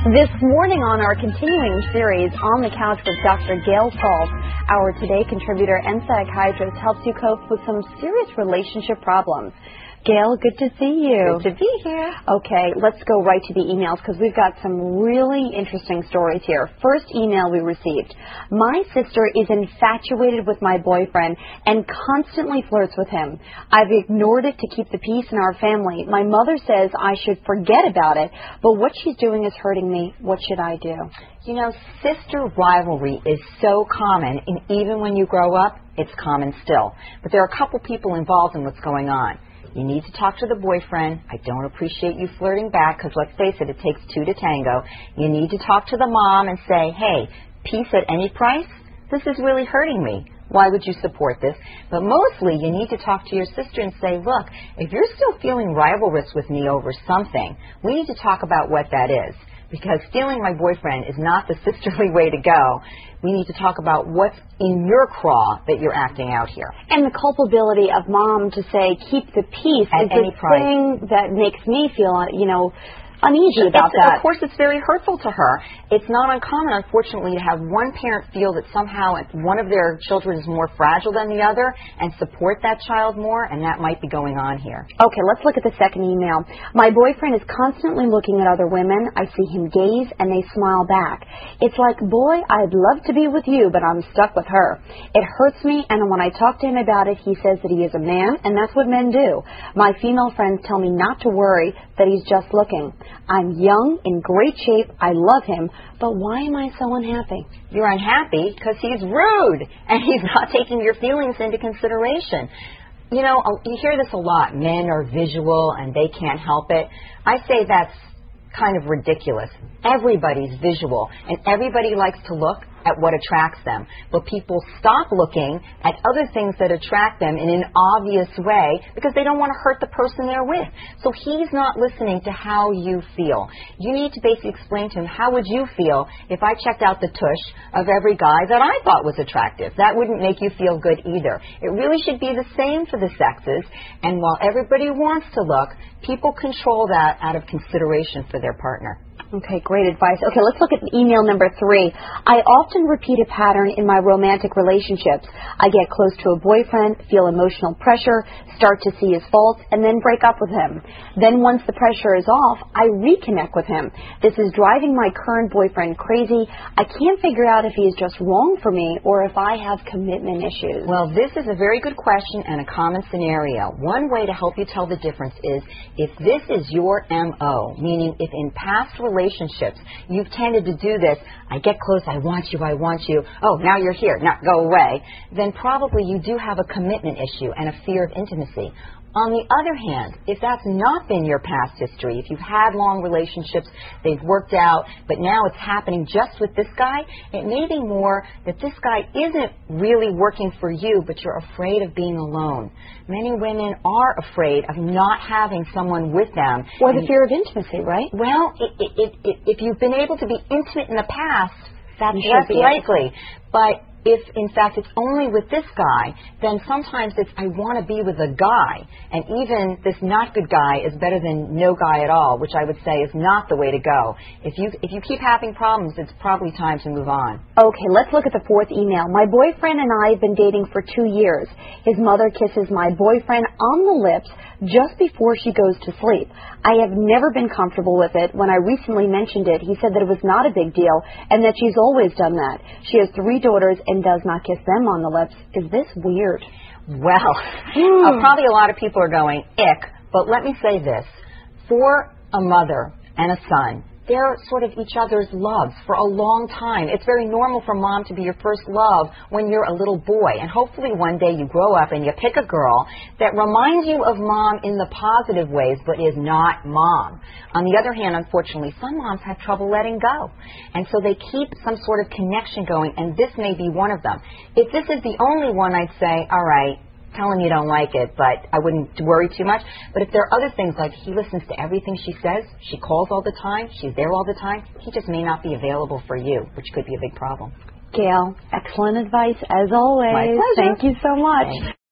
This morning on our continuing series, On the Couch with Dr. Gail Saltz, our Today contributor and psychiatrist, helps you cope with some serious relationship problems. Gail, good to see you. Good to be here. Okay, let's go right to the emails because we've got some really interesting stories here. First email we received. My sister is infatuated with my boyfriend and constantly flirts with him. I've ignored it to keep the peace in our family. My mother says I should forget about it, but what she's doing is hurting me. What should I do? You know, sister rivalry is so common, and even when you grow up, it's common still. But there are a couple people involved in what's going on. You need to talk to the boyfriend. I don't appreciate you flirting back because, let's face it, it takes two to tango. You need to talk to the mom and say, hey, peace at any price? This is really hurting me. Why would you support this? But mostly, you need to talk to your sister and say, look, if you're still feeling rivalrous with me over something, we need to talk about what that is. Because stealing my boyfriend is not the sisterly way to go. We need to talk about what's in your craw that you're acting out here. And the culpability of mom to say, keep the peace at is any the price. Thing that makes me feel, uneasy about that. Of course, it's very hurtful to her. It's not uncommon, unfortunately, to have one parent feel that somehow one of their children is more fragile than the other and support that child more, and that might be going on here. Okay, let's look at the second email. My boyfriend is constantly looking at other women. I see him gaze, and they smile back. It's like, boy, I'd love to be with you, but I'm stuck with her. It hurts me, and when I talk to him about it, he says that he is a man, and that's what men do. My female friends tell me not to worry, that he's just looking. I'm young, in great shape, I love him, but why am I so unhappy? You're unhappy because he's rude and he's not taking your feelings into consideration. You know, you hear this a lot. Men are visual and they can't help it. I say that's kind of ridiculous. Everybody's visual and everybody likes to look at what attracts them. But people stop looking at other things that attract them in an obvious way because they don't want to hurt the person they're with. So he's not listening to how you feel. You need to basically explain to him, how would you feel if I checked out the tush of every guy that I thought was attractive? That wouldn't make you feel good either. It really should be the same for the sexes. And while everybody wants to look, people control that out of consideration for their partner. Okay, great advice. Okay, let's look at email number 3. I often repeat a pattern in my romantic relationships. I get close to a boyfriend, feel emotional pressure, start to see his faults, and then break up with him. Then once the pressure is off, I reconnect with him. This is driving my current boyfriend crazy. I can't figure out if he is just wrong for me or if I have commitment issues. Well, this is a very good question and a common scenario. One way to help you tell the difference is if this is your MO, meaning if in past relationships you've tended to do this, I get close, I want you, oh, now you're here, now go away, then probably you do have a commitment issue and a fear of intimacy. On the other hand, if that's not been your past history, if you've had long relationships, they've worked out, but now it's happening just with this guy, it may be more that this guy isn't really working for you, but you're afraid of being alone. Many women are afraid of not having someone with them. Or the fear of intimacy, right? Well, if you've been able to be intimate in the past, that's less likely. But if, in fact, it's only with this guy, then sometimes it's, I want to be with a guy. And even this not good guy is better than no guy at all, which I would say is not the way to go. If you keep having problems, it's probably time to move on. Okay, let's look at the 4th email. My boyfriend and I have been dating for 2 years. His mother kisses my boyfriend on the lips just before she goes to sleep. I have never been comfortable with it. When I recently mentioned it, he said that it was not a big deal and that she's always done that. She has 3 daughters and does not kiss them on the lips. Is this weird? Well, probably a lot of people are going, ick, but let me say this. For a mother and a son, they're sort of each other's loves for a long time. It's very normal for mom to be your first love when you're a little boy. And hopefully one day you grow up and you pick a girl that reminds you of mom in the positive ways, but is not mom. On the other hand, unfortunately, some moms have trouble letting go. And so they keep some sort of connection going, and this may be one of them. If this is the only one, I'd say, all right, tell him you don't like it, but I wouldn't worry too much. But if there are other things like he listens to everything she says, she calls all the time, she's there all the time, he just may not be available for you, which could be a big problem. Gail, excellent advice as always. My pleasure. Thank you so much. Thanks.